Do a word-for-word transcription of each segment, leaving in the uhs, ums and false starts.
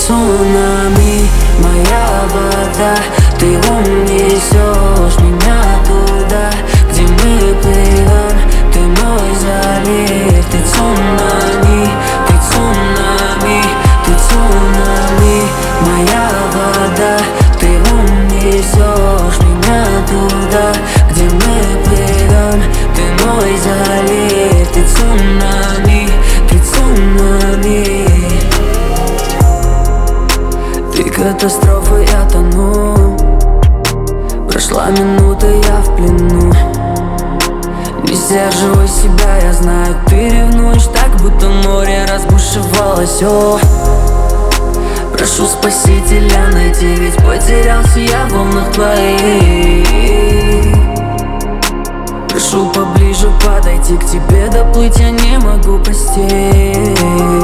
цунами, моя вода. Ты унесешь меня туда, где мы плывем. Ты мой залив, ты цунами, ты цунами, ты цунами, моя вода. Ты унесешь меня туда, где мы плывем. Ты мой залив, ты цунами, ты цунами. Ты катастрофа, я тону. Прошла минута, я в плену. Не сдерживай себя, я знаю, ты ревнуешь так, будто море разбушевалось. О, прошу спасителя найти, ведь потерялся я в волнах твоих. Прошу поближе подойти к тебе, доплыть я не могу простить.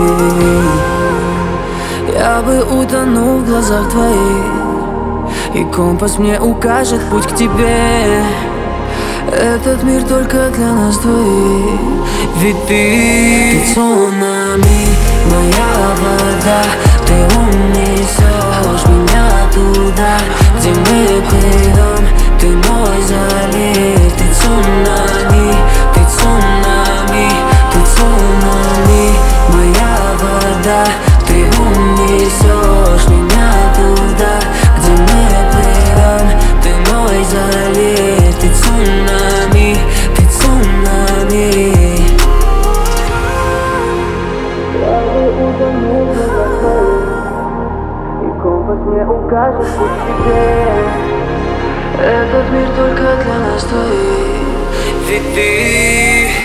Я бы утонул в глазах твоих, и компас мне укажет путь к тебе. Этот мир только для нас двоих. Ведь ты, ты цунами, моя вода. Ты унесешь меня туда, где мы плывем. Ты мой залив, ты цунами, ты цунами, ты цунами, моя вода. Ты унесешь меня туда, где мы плывем. Ты мой залив, ты цунами, ты цунами. Я бы утонул в глазах твоих, и компас мне укажет путь к тебе. Этот мир только для нас двоих. Ведь ты